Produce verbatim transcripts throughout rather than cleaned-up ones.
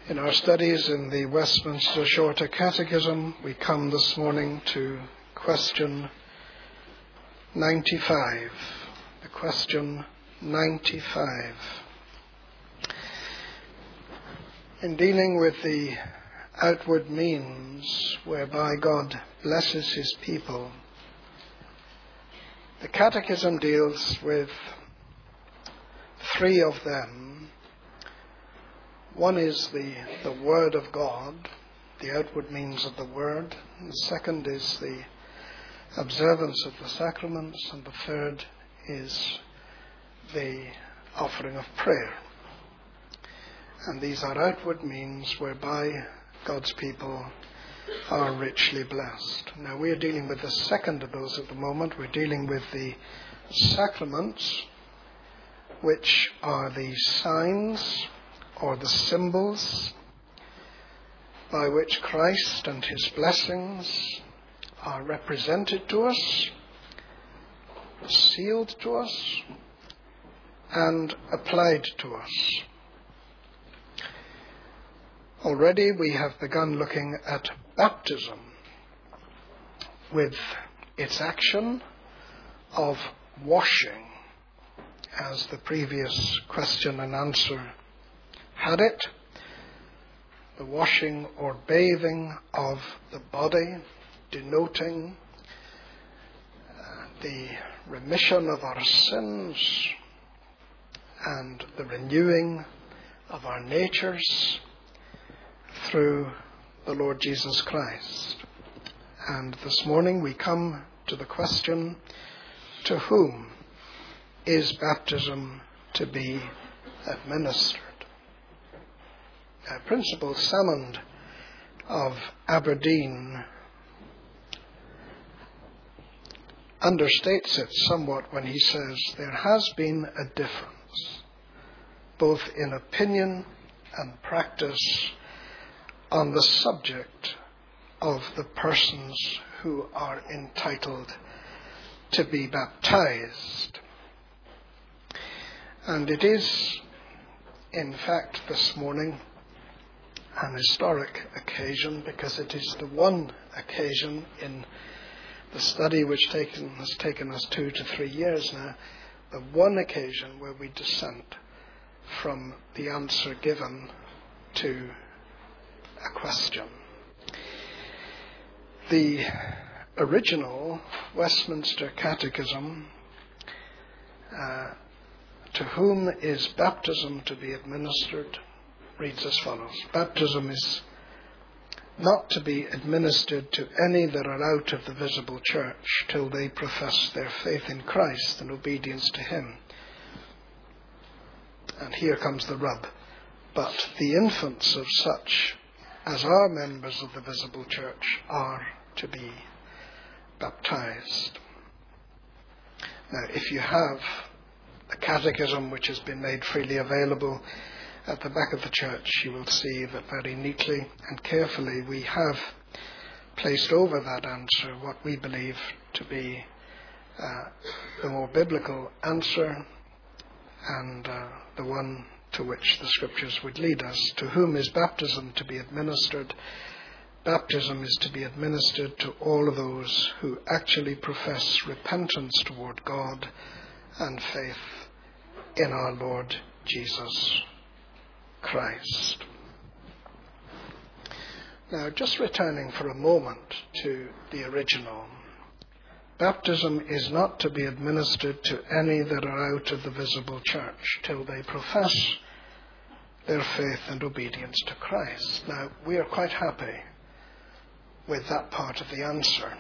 In our studies in the Westminster Shorter Catechism, we come this morning to question ninety-five. The question ninety-five. In dealing with the outward means whereby God blesses his people, the Catechism deals with three of them. One is the, the Word of God, the outward means of the Word. And the second is the observance of the sacraments. And the third is the offering of prayer. And these are outward means whereby God's people are richly blessed. Now we are dealing with the second of those at the moment. We're dealing with the sacraments, which are the signs or the symbols by which Christ and his blessings are represented to us, sealed to us, and applied to us. Already we have begun looking at baptism with its action of washing, as the previous question and answer had it, the washing or bathing of the body, denoting uh, the remission of our sins and the renewing of our natures through the Lord Jesus Christ. And this morning we come to the question, to whom is baptism to be administered? Uh, Principal Salmond of Aberdeen understates it somewhat when he says there has been a difference, both in opinion and practice, on the subject of the persons who are entitled to be baptized. And it is, in fact, this morning, an historic occasion, because it is the one occasion in the study which taken, has taken us two to three years now, the one occasion where we dissent from the answer given to a question. The original Westminster Catechism, uh, to whom is baptism to be administered, reads as follows. Baptism is not to be administered to any that are out of the visible church till they profess their faith in Christ and obedience to him. And here comes the rub. But the infants of such as are members of the visible church are to be baptized. Now, if you have a catechism which has been made freely available at the back of the church, you will see that very neatly and carefully we have placed over that answer what we believe to be uh, the more biblical answer and uh, the one to which the scriptures would lead us. To whom is baptism to be administered? Baptism is to be administered to all of those who actually profess repentance toward God and faith in our Lord Jesus Christ. Now, just returning for a moment to the original. Baptism is not to be administered to any that are out of the visible church till they profess their faith and obedience to Christ. Now, we are quite happy with that part of the answer.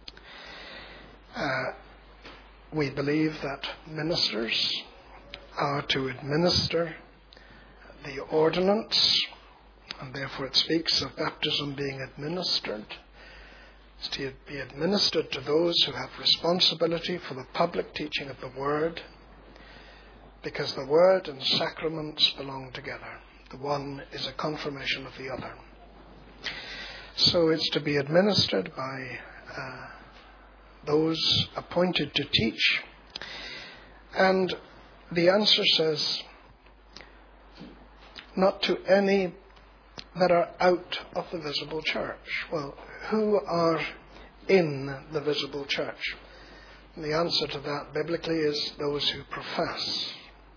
Uh, we believe that ministers are to administer the ordinance, and therefore it speaks of baptism being administered. It's to be administered to those who have responsibility for the public teaching of the Word, because the Word and sacraments belong together. The one is a confirmation of the other. So it's to be administered by uh, those appointed to teach. And the answer says, not to any that are out of the visible church. Well, who are in the visible church? And the answer to that biblically is those who profess.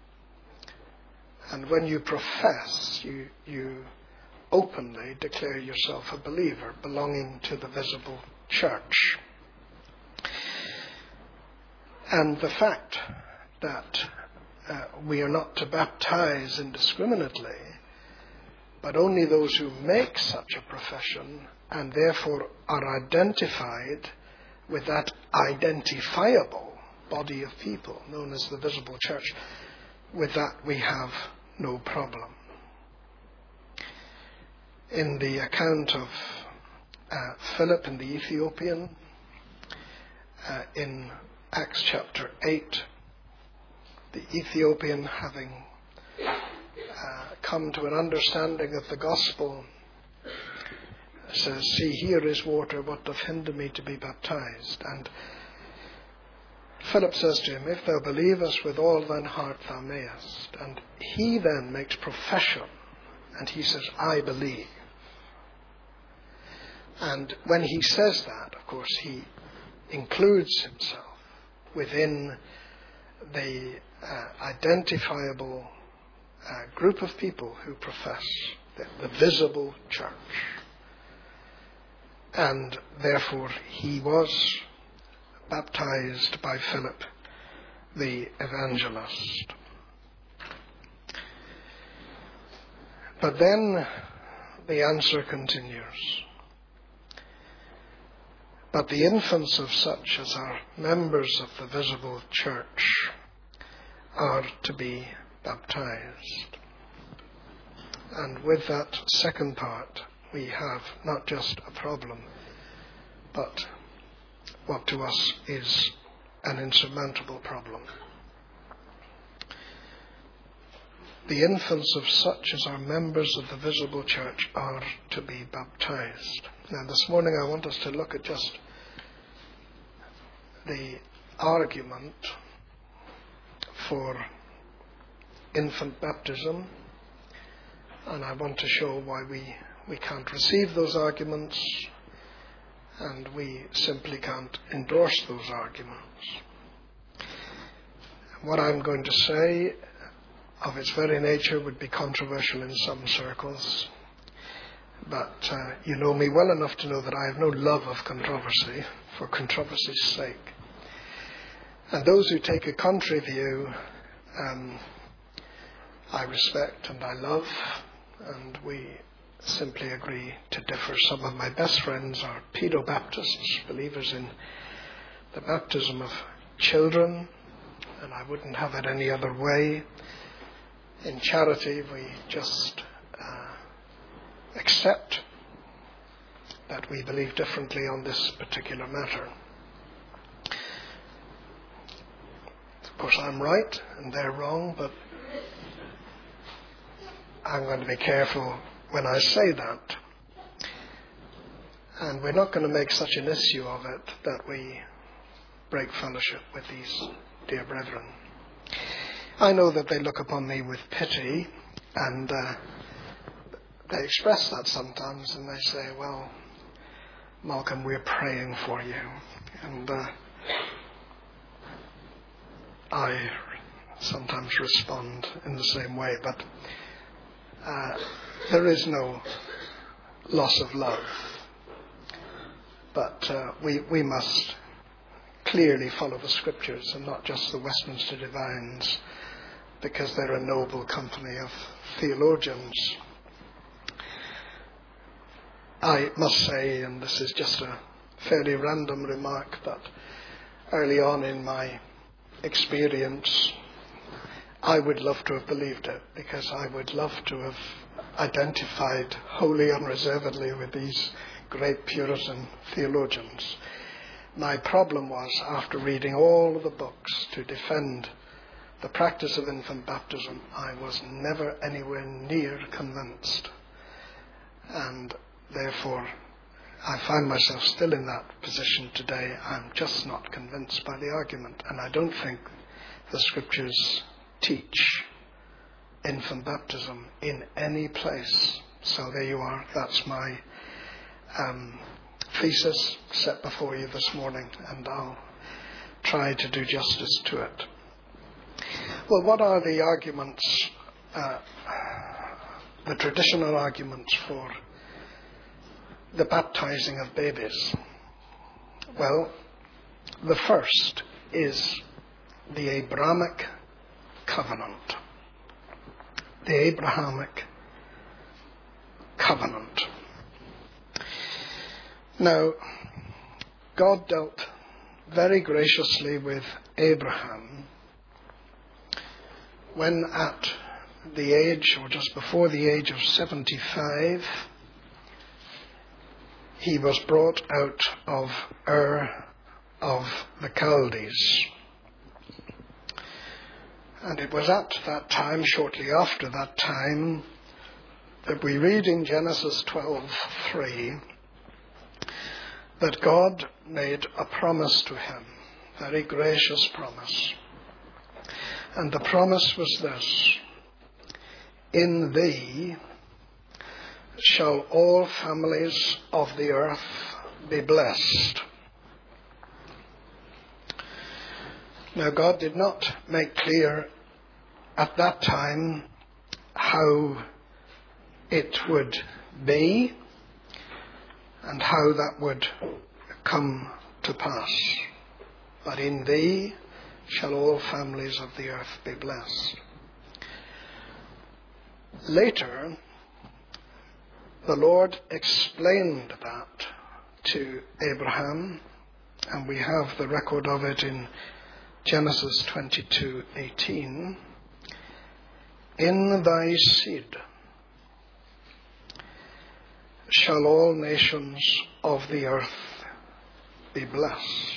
And when you profess, you, you openly declare yourself a believer belonging to the visible church. And the fact that uh, we are not to baptize indiscriminately, but only those who make such a profession and therefore are identified with that identifiable body of people known as the visible church, with that we have no problem. In the account of uh, Philip and the Ethiopian, uh, in Acts chapter eight, the Ethiopian, having uh, come to an understanding of the gospel, says, "See, here is water, what doth hinder me to be baptized?" And Philip says to him, "If thou believest with all thine heart, thou mayest." And he then makes profession, and he says, "I believe." And when he says that, of course, he includes himself within the uh, identifiable uh, group of people who profess the, the visible church. And therefore he was baptized by Philip the evangelist. But then the answer continues. "But the infants of such as are members of the visible church are to be baptized." And with that second part, we have not just a problem, but what to us is an insurmountable problem. The infants of such as are members of the visible church are to be baptized. Now this morning I want us to look at just the argument for infant baptism, and I want to show why we, we can't receive those arguments, and we simply can't endorse those arguments. What I'm going to say of its very nature would be controversial in some circles, but uh, you know me well enough to know that I have no love of controversy for controversy's sake. And those who take a contrary view, um, I respect and I love, and we simply agree to differ. Some of my best friends are pedo-Baptists, believers in the baptism of children, and I wouldn't have it any other way. In charity, we just uh, accept that we believe differently on this particular matter. Of course, I'm right and they're wrong, but I'm going to be careful when I say that. And we're not going to make such an issue of it that we break fellowship with these dear brethren. I know that they look upon me with pity, and uh, they express that sometimes, and they say, "Well, Malcolm, we're praying for you." And uh, I sometimes respond in the same way, but uh, there is no loss of love. But uh, we, we must clearly follow the Scriptures and not just the Westminster Divines, because they're a noble company of theologians. I must say, and this is just a fairly random remark, that early on in my experience, I would love to have believed it, because I would love to have identified wholly unreservedly with these great Puritan theologians. My problem was, after reading all of the books to defend the practice of infant baptism, I was never anywhere near convinced. And therefore, I find myself still in that position today. I'm just not convinced by the argument. And I don't think the Scriptures teach infant baptism in any place So there you are. That's my um, thesis set before you this morning, and I'll try to do justice to it. Well, what are the arguments, uh, the traditional arguments for the baptizing of babies? Well, the first is the Abrahamic covenant. The Abrahamic covenant. Now, God dealt very graciously with Abraham when at the age, or just before the age of seventy-five, he was brought out of Ur of the Chaldees. And it was at that time, shortly after that time, that we read in Genesis twelve three that God made a promise to him, a very gracious promise. And the promise was this: in thee shall all families of the earth be blessed. Now, God did not make clear at that time how it would be and how that would come to pass. But in thee shall all families of the earth be blessed. Later, the Lord explained that to Abraham, and we have the record of it in Genesis twenty-two eighteen. In thy seed shall all nations of the earth be blessed.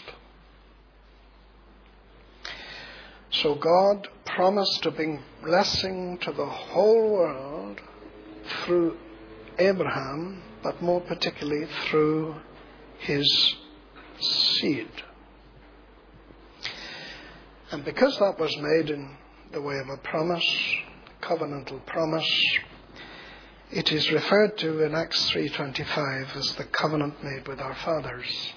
So God promised to bring blessing to the whole world through Abraham, but more particularly through his seed. And because that was made in the way of a promise, covenantal promise, it is referred to in Acts three twenty-five as the covenant made with our fathers.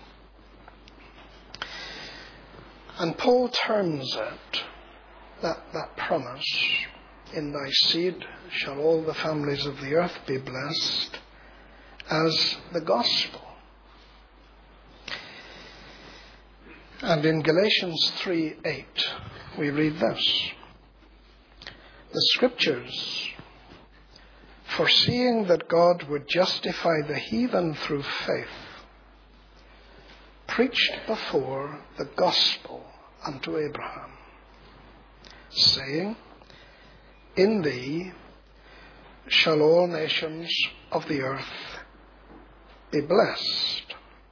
And Paul terms it, that, that promise, in thy seed shall all the families of the earth be blessed, as the gospel. And in Galatians three eight, we read this: the scriptures, foreseeing that God would justify the heathen through faith, preached before the gospel unto Abraham, saying, in thee shall all nations of the earth be blessed.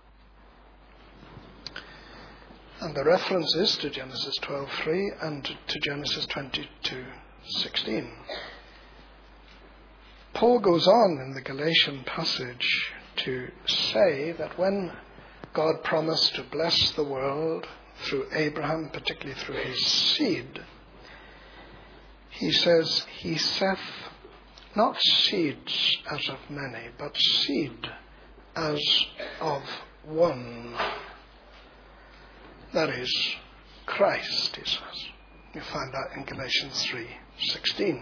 And the reference is to Genesis twelve three and to Genesis twenty-two sixteen. Paul goes on in the Galatian passage to say that when God promised to bless the world through Abraham, particularly through his seed, he says, he saith not seeds as of many, but seed as of one. That is Christ, he says. You find that in Galatians three sixteen.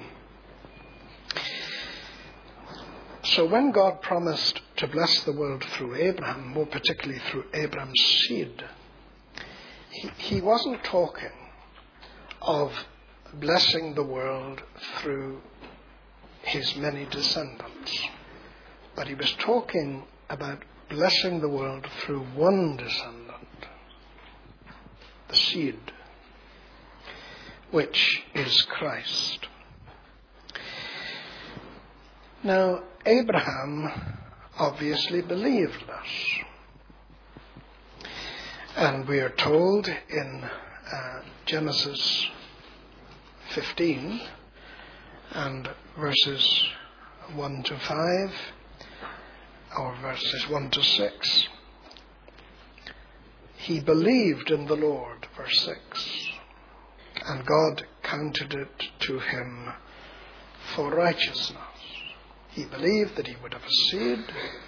So when God promised to bless the world through Abraham, more particularly through Abraham's seed, he, he wasn't talking of blessing the world through his many descendants, but he was talking about blessing the world through one descendant, the seed, which is Christ. Now, Abraham obviously believed this. And we are told in uh, Genesis fifteen and verses one to five, or verses one to six, he believed in the Lord, verse six, and God counted it to him for righteousness. He believed that he would have a seed,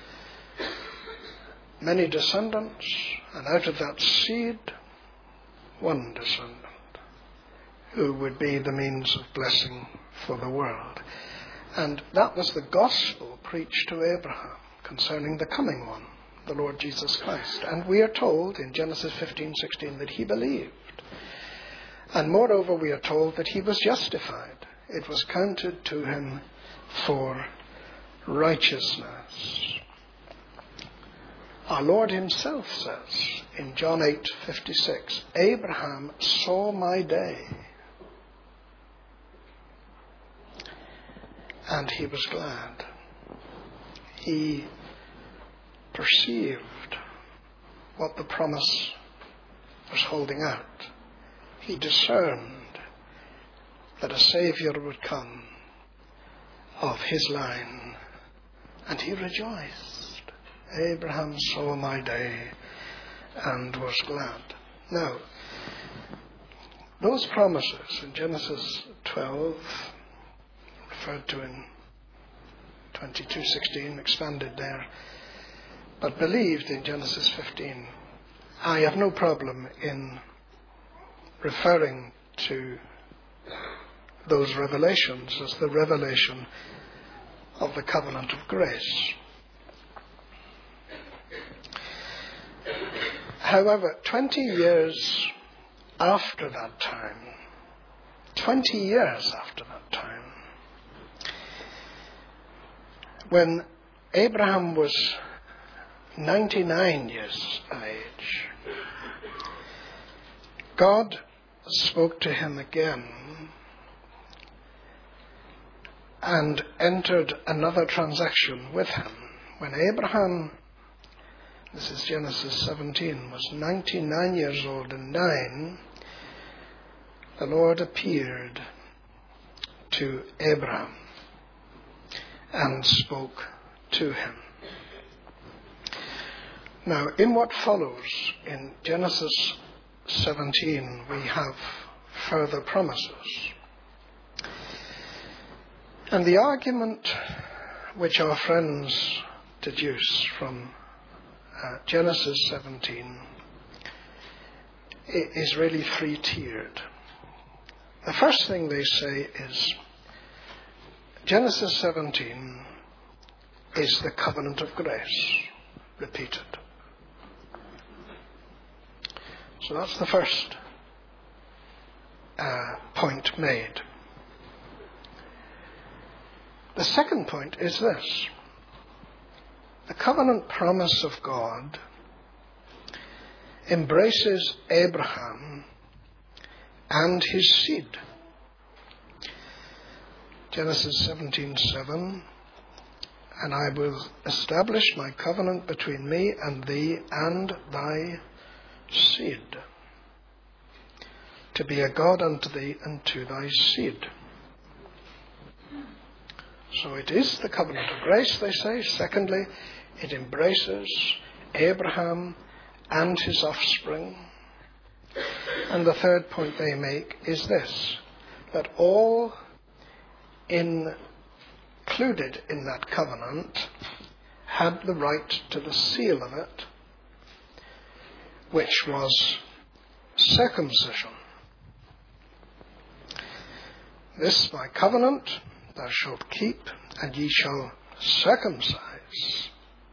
many descendants, and out of that seed, one descendant who would be the means of blessing for the world. And that was the gospel preached to Abraham concerning the coming one, the Lord Jesus Christ. And we are told in Genesis fifteen sixteen that he believed. And moreover, we are told that he was justified. It was counted to him for righteousness. Our Lord himself says in John eight fifty-six, Abraham saw my day, and he was glad. He perceived what the promise was holding out. He discerned that a Saviour would come of his line, and he rejoiced. Abraham saw my day and was glad. Now, those promises in Genesis twelve, referred to in twenty-two sixteen, expanded there, but believed in Genesis fifteen. I have no problem in referring to those revelations as the revelation of the covenant of grace. However, twenty years after that time, twenty years after that time, when Abraham was ninety-nine years of age, God spoke to him again and entered another transaction with him. When Abraham, this is Genesis seventeen, was ninety-nine years old and nine, the Lord appeared to Abraham and spoke to him. Now, in what follows in Genesis seventeen, we have further promises. And the argument which our friends deduce from uh, Genesis seventeen is really three-tiered. The first thing they say is Genesis seventeen is the covenant of grace repeated. So that's the first uh, point made. The second point is this. The covenant promise of God embraces Abraham and his seed. Genesis seventeen seven, and I will establish my covenant between me and thee and thy seed, to be a God unto thee and to thy seed. So it is the covenant of grace, they say. Secondly, it embraces Abraham and his offspring. And the third point they make is this, that all included in that covenant had the right to the seal of it, which was circumcision. This my covenant thou shalt keep, and ye shall circumcise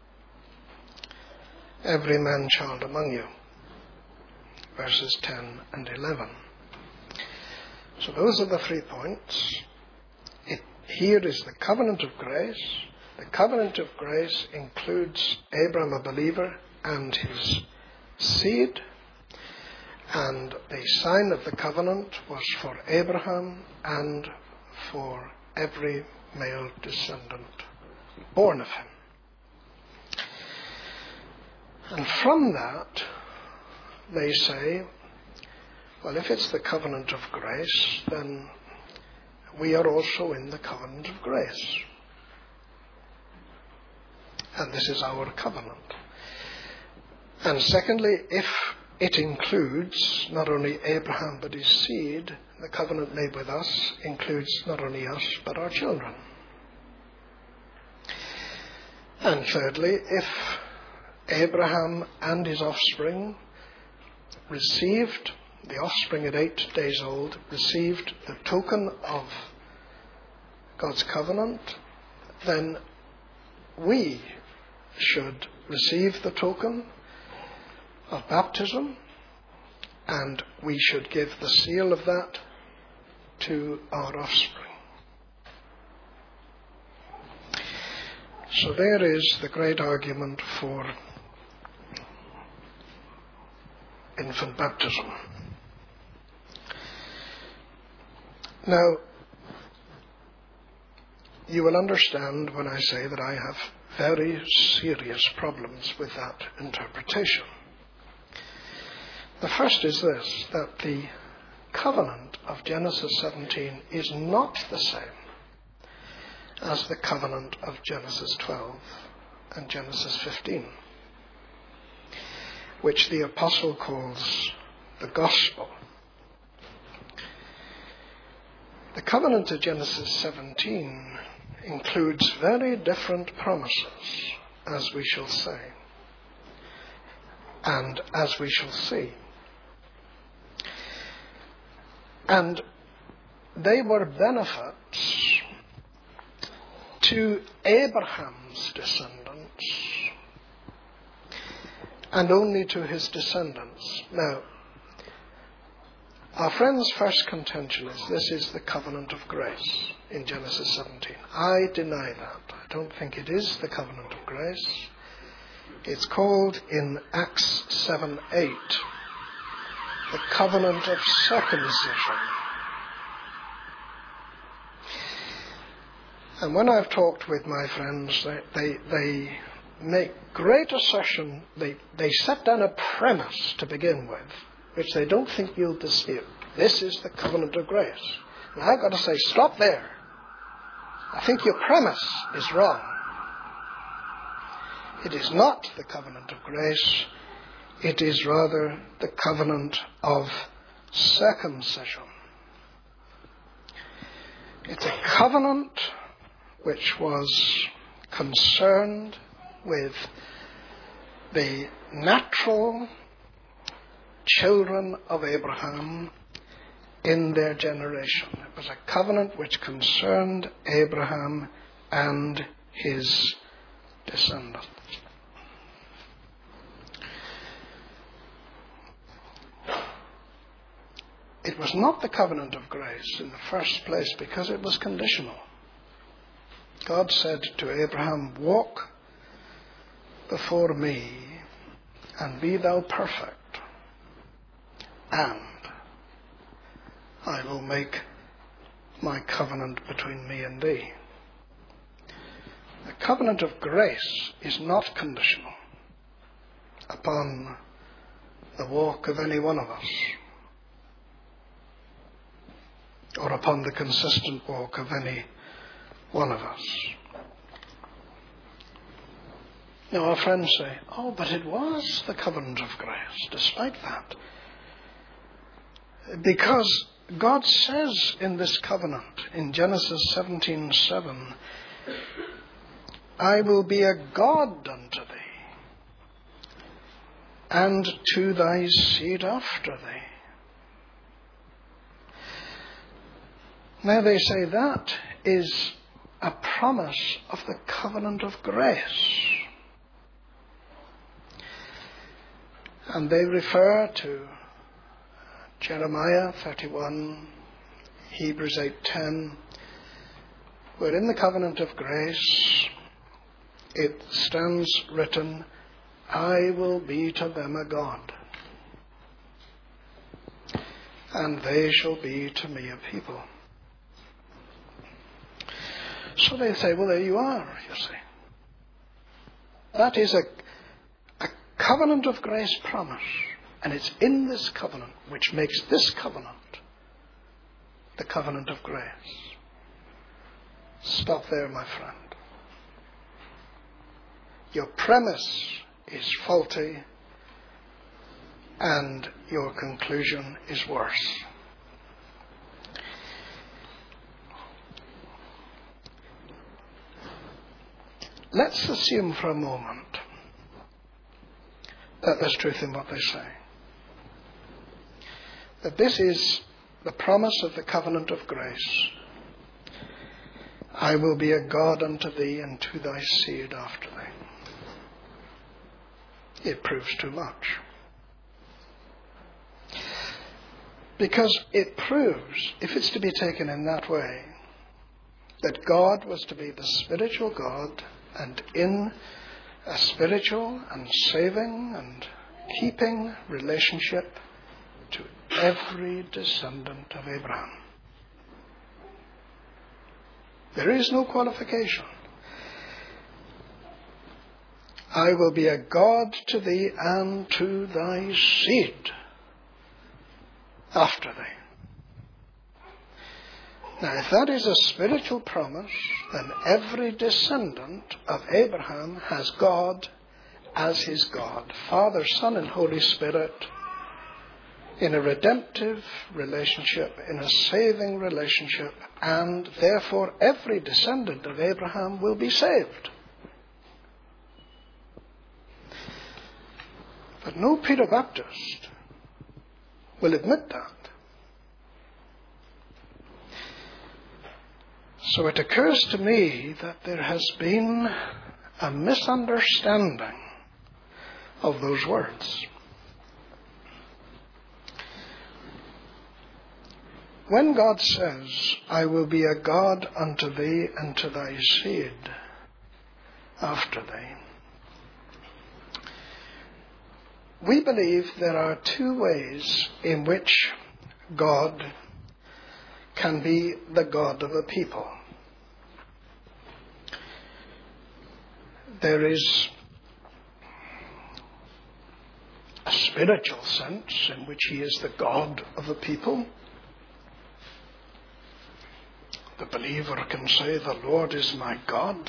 every man-child among you. Verses ten and eleven. So those are the three points. It, here is the covenant of grace. The covenant of grace includes Abraham, a believer, and his seed. And the sign of the covenant was for Abraham and for every male descendant born of him. And from that, they say, well, if it's the covenant of grace, then we are also in the covenant of grace. And this is our covenant. And secondly, if it includes not only Abraham but his seed, the covenant made with us includes not only us but our children. And thirdly, if Abraham and his offspring received, the offspring at eight days old, received the token of God's covenant, then we should receive the token of baptism, and we should give the seal of that to our offspring. So there is the great argument for infant baptism. Now, you will understand when I say that I have very serious problems with that interpretation. The first is this, that the covenant of Genesis seventeen is not the same as the covenant of Genesis twelve and Genesis fifteen, which the apostle calls the gospel. The covenant of Genesis seventeen includes very different promises, as we shall say, and as we shall see. And they were benefits to Abraham's descendants, and only to his descendants. Now, our friend's first contention is this is the covenant of grace in Genesis seventeen. I deny that. I don't think it is the covenant of grace. It's called in Acts seven eight the covenant of circumcision. And when I've talked with my friends, they, they, they make great assertion. They, they set down a premise to begin with, which they don't think you'll dispute. This is the covenant of grace. And I've got to say, stop there. I think your premise is wrong. It is not the covenant of grace. It is rather the covenant of circumcision. It's a covenant which was concerned with the natural children of Abraham in their generation. It was a covenant which concerned Abraham and his descendants. It was not the covenant of grace in the first place because it was conditional. God said to Abraham, walk before me and be thou perfect, and I will make my covenant between me and thee. The covenant of grace is not conditional upon the walk of any one of us, or upon the consistent walk of any one of us. Now our friends say, oh, but it was the covenant of grace, despite that. Because God says in this covenant, in Genesis seventeen seven, I will be a God unto thee, and to thy seed after thee. Now they say that is a promise of the covenant of grace. And they refer to Jeremiah thirty-one, Hebrews eight ten, where in the covenant of grace it stands written, I will be to them a God, and they shall be to me a people. So they say, well, there you are, you see. That is a, a covenant of grace promise. And it's in this covenant which makes this covenant the covenant of grace. Stop there, my friend. Your premise is faulty and your conclusion is worse. let's assume for a moment that there's truth in what they say. That this is the promise of the covenant of grace. I will be a God unto thee and to thy seed after thee. It proves too much. Because it proves, if it's to be taken in that way, that God was to be the spiritual God, and in a spiritual and saving and keeping relationship to every descendant of Abraham. There is no qualification. I will be a God to thee and to thy seed after thee. Now, if that is a spiritual promise, then every descendant of Abraham has God as his God, Father, Son, and Holy Spirit, in a redemptive relationship, in a saving relationship, and therefore every descendant of Abraham will be saved. But no Peter Baptist will admit that. So it occurs to me that there has been a misunderstanding of those words. When God says, I will be a God unto thee and to thy seed after thee, we believe there are two ways in which God can be the God of a people. There is a spiritual sense in which he is the God of a people. The believer can say, the Lord is my God.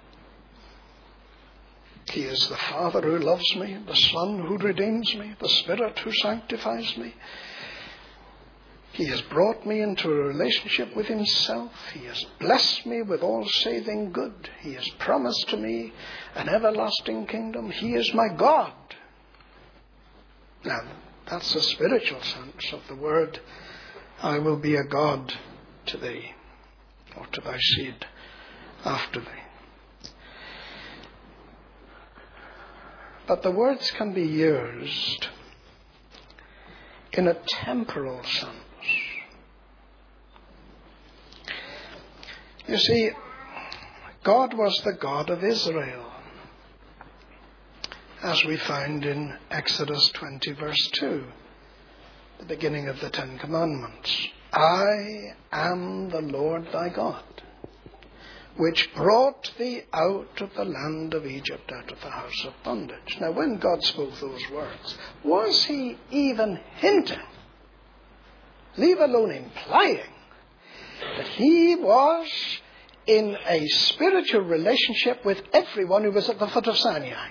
He is the Father who loves me, the Son who redeems me, the Spirit who sanctifies me. He has brought me into a relationship with himself. He has blessed me with all saving good. He has promised to me an everlasting kingdom. He is my God. Now, that's the spiritual sense of the word, I will be a God to thee, or to thy seed after thee. But the words can be used in a temporal sense. You see, God was the God of Israel, as we find in Exodus twenty verse two, the beginning of the Ten Commandments. I am the Lord thy God, which brought thee out of the land of Egypt, out of the house of bondage. Now, when God spoke those words, was he even hinting, leave alone implying, that he was in a spiritual relationship with everyone who was at the foot of Sinai?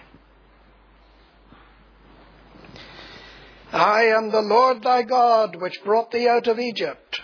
I am the Lord thy God, which brought thee out of Egypt.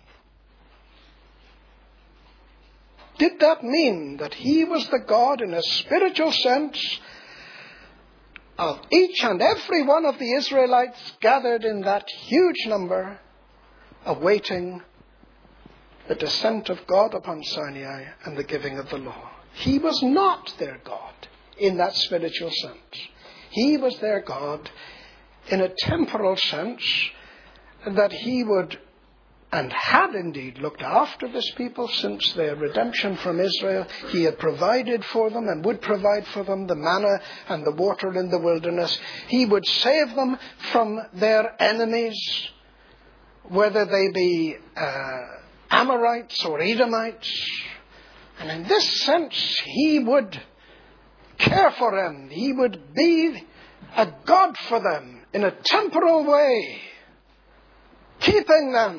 Did that mean that he was the God in a spiritual sense of each and every one of the Israelites gathered in that huge number, awaiting the descent of God upon Sinai and the giving of the law? He was not their God in that spiritual sense. He was their God in a temporal sense, that he would and had indeed looked after this people since their redemption from Israel. He had provided for them and would provide for them the manna and the water in the wilderness. He would save them from their enemies, whether they be uh, Amorites or Edomites. And in this sense, he would care for them. He would be a God for them in a temporal way, keeping them,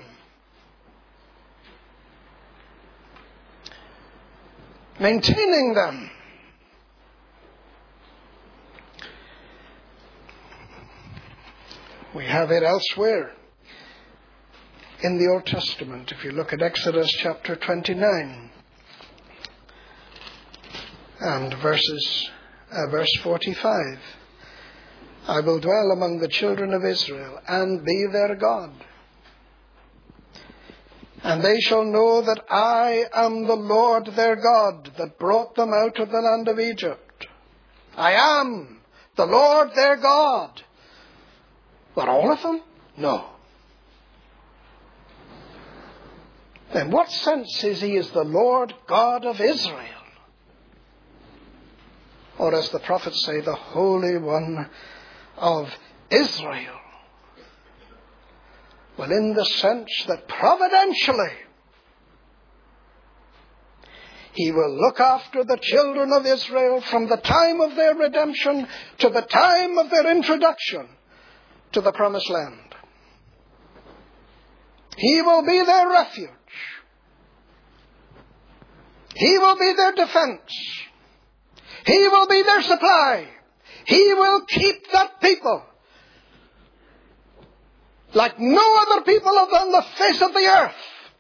maintaining them. We have it elsewhere in the Old Testament. If you look at Exodus chapter twenty-nine And verses, uh, verse forty-five, I will dwell among the children of Israel and be their God. And they shall know that I am the Lord their God that brought them out of the land of Egypt. I am the Lord their God. But all of them? No. In what sense is he as the Lord God of Israel? Or as the prophets say, the Holy One of Israel? Well, in the sense that providentially he will look after the children of Israel from the time of their redemption to the time of their introduction to the promised land. He will be their refuge. He will be their defense. He will be their supply. He will keep that people like no other people on the face of the earth.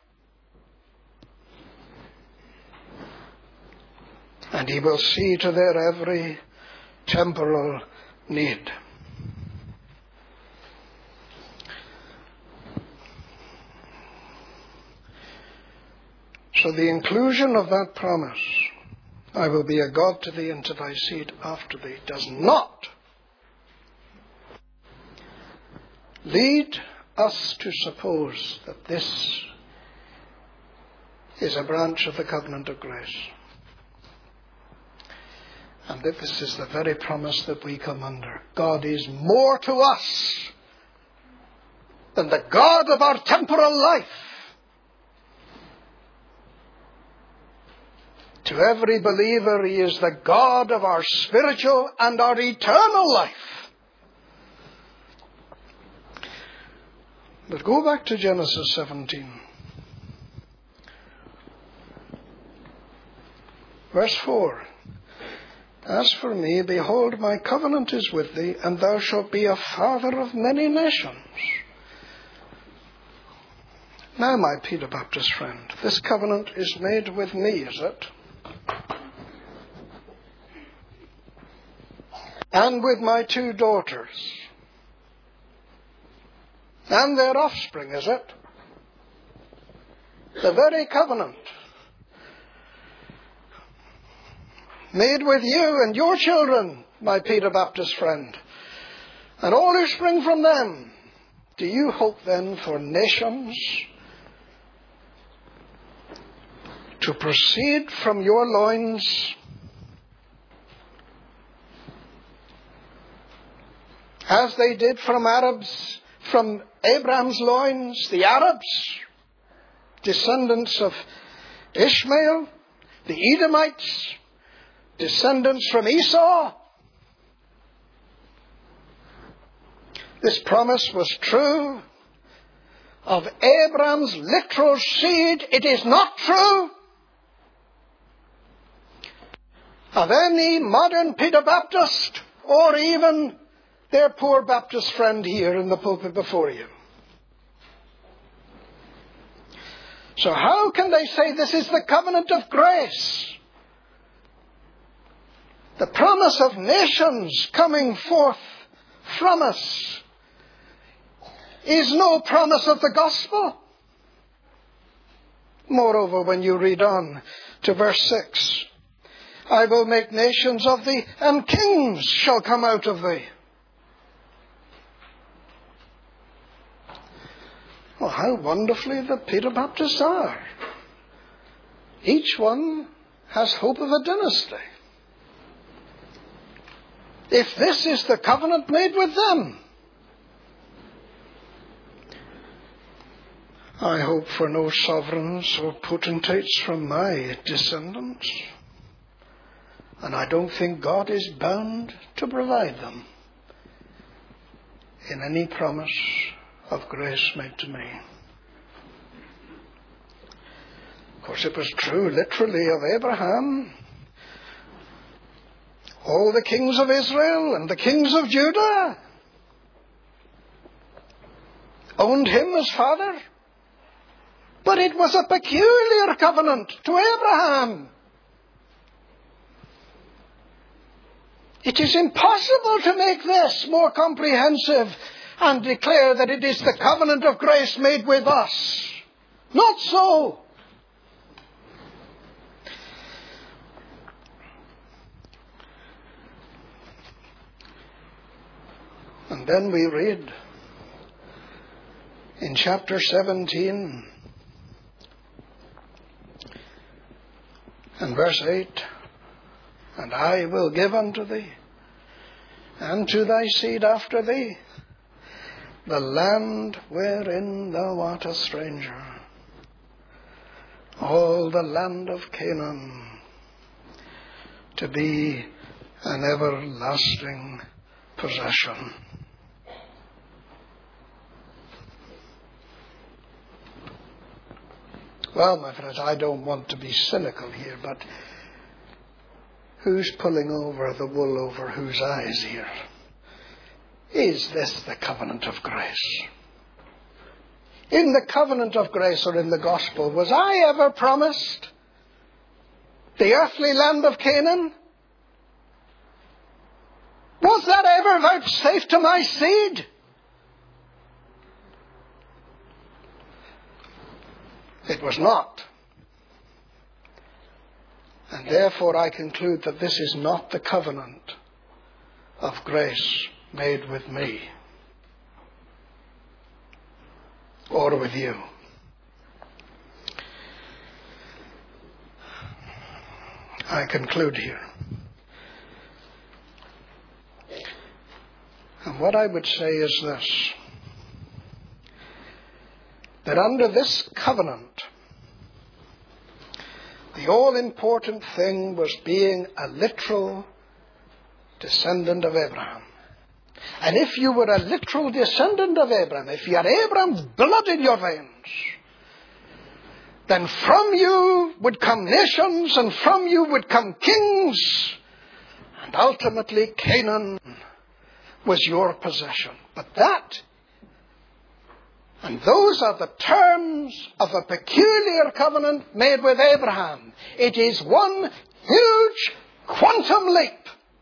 And he will see to their every temporal need. So the inclusion of that promise, I will be a God to thee and to thy seed after thee, does not lead us to suppose that this is a branch of the covenant of grace. And that this is the very promise that we come under. God is more to us than the God of our temporal life. To every believer, he is the God of our spiritual and our eternal life. But go back to Genesis seventeen. Verse four. As for me, behold, my covenant is with thee, and thou shalt be a father of many nations. Now, my Peter Baptist friend, this covenant is made with me, is it? And with my two daughters. And their offspring, is it? The very covenant made with you and your children, my Peter Baptist friend, and all who spring from them. Do you hope then for nations to proceed from your loins as they did from Arabs, from Abraham's loins, the Arabs, descendants of Ishmael, the Edomites, descendants from Esau? This promise was true of Abraham's literal seed. It is not true of any modern Peter Baptist or even their poor Baptist friend here in the pulpit before you. So how can they say this is the covenant of grace? The promise of nations coming forth from us is no promise of the gospel. Moreover, when you read on to verse six, I will make nations of thee, and kings shall come out of thee. Well, how wonderfully the Peter Baptists are. Each one has hope of a dynasty. If this is the covenant made with them, I hope for no sovereigns or potentates from my descendants. And I don't think God is bound to provide them in any promise of grace made to me. Of course, it was true literally of Abraham. All the kings of Israel and the kings of Judah owned him as father. But it was a peculiar covenant to Abraham. It is impossible to make this more comprehensive and declare that it is the covenant of grace made with us. Not so. And then we read in chapter seventeen and verse eight, "And I will give unto thee, and to thy seed after thee, the land wherein thou art a stranger, all the land of Canaan, to be an everlasting possession." Well, my friends, I don't want to be cynical here, but who's pulling over the wool over whose eyes here? Is this the covenant of grace? In the covenant of grace or in the gospel, was I ever promised the earthly land of Canaan? Was that ever vouchsafed to my seed? It was not. And therefore I conclude that this is not the covenant of grace made with me or with you. I conclude here. And what I would say is this, that under this covenant, the all-important thing was being a literal descendant of Abraham. And if you were a literal descendant of Abraham, if you had Abraham's blood in your veins, then from you would come nations, and from you would come kings, and ultimately Canaan was your possession. But that, and those are the terms of a peculiar covenant made with Abraham. It is one huge quantum leap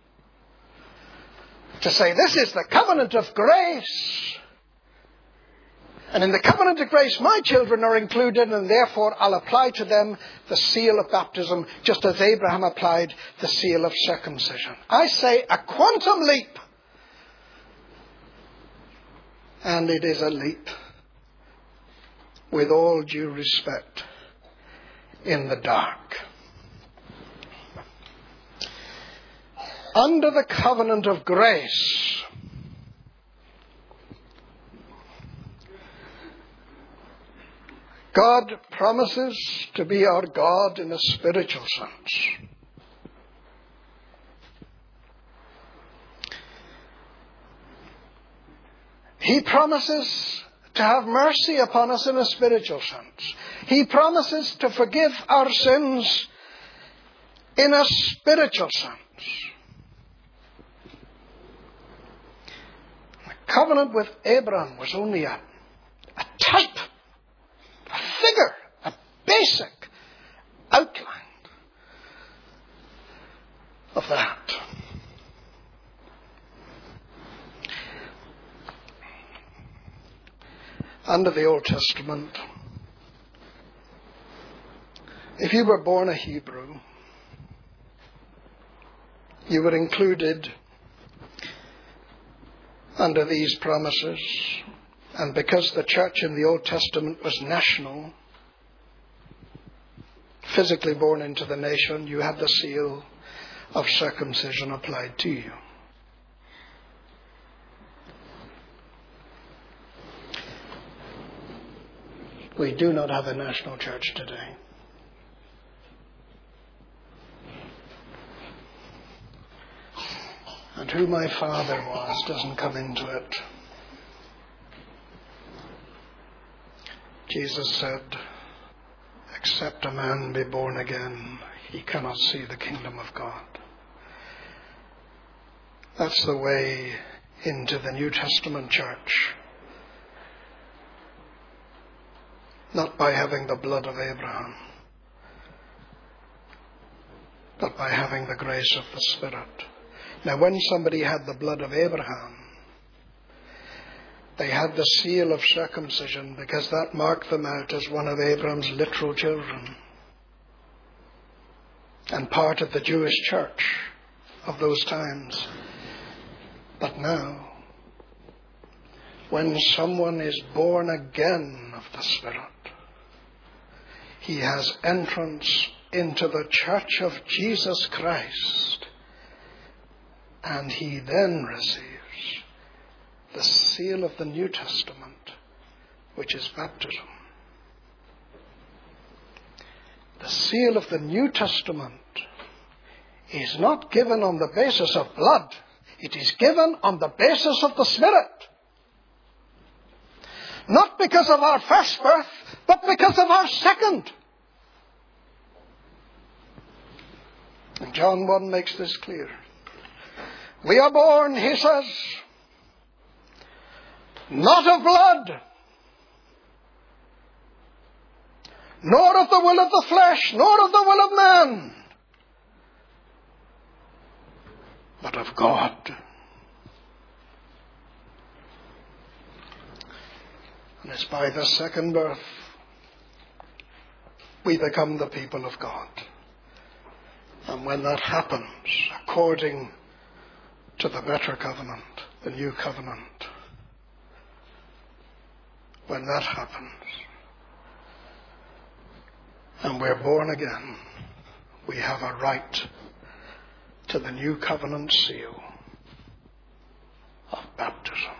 to say this is the covenant of grace. And in the covenant of grace, my children are included, and therefore I'll apply to them the seal of baptism, just as Abraham applied the seal of circumcision. I say a quantum leap. And it is a leap, with all due respect, in the dark. Under the covenant of grace, God promises to be our God in a spiritual sense. He promises to have mercy upon us in a spiritual sense. He promises to forgive our sins in a spiritual sense. The covenant with Abraham was only a, a type, a figure, a basic outline of that. Under the Old Testament, if you were born a Hebrew, you were included under these promises. And because the church in the Old Testament was national, physically born into the nation, you had the seal of circumcision applied to you. We do not have a national church today. And who my father was doesn't come into it. Jesus said, except a man be born again, he cannot see the kingdom of God. That's the way into the New Testament church. Not by having the blood of Abraham, but by having the grace of the Spirit. Now, when somebody had the blood of Abraham, they had the seal of circumcision because that marked them out as one of Abraham's literal children and part of the Jewish church of those times. But now, when someone is born again of the Spirit, he has entrance into the church of Jesus Christ, and he then receives the seal of the New Testament, which is baptism. The seal of the New Testament is not given on the basis of blood. It is given on the basis of the Spirit. Not because of our first birth, but because of our second. And John one makes this clear. We are born, he says, not of blood, nor of the will of the flesh, nor of the will of man, but of God. And it's by the second birth we become the people of God. And when that happens, according to the better covenant, the new covenant, when that happens, and we're born again, we have a right to the new covenant seal of baptism.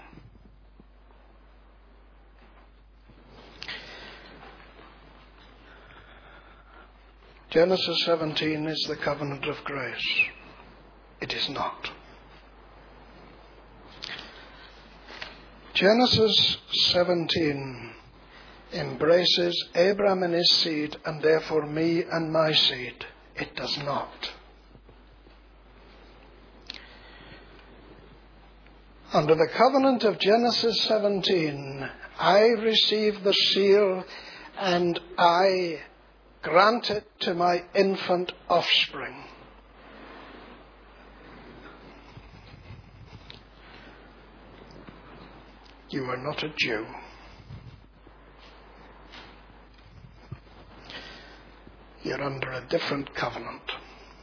Genesis seventeen is the covenant of grace. It is not. Genesis seventeen embraces Abraham and his seed, and therefore me and my seed. It does not. Under the covenant of Genesis seventeen, I receive the seal and I grant it to my infant offspring. You are not a Jew. You're under a different covenant.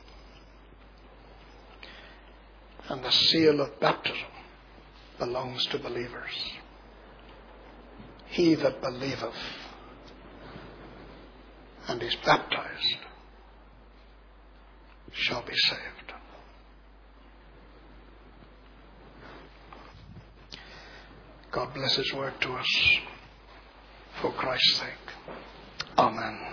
And the seal of baptism belongs to believers. He that believeth and is baptized shall be saved. God bless his word to us for Christ's sake. Amen.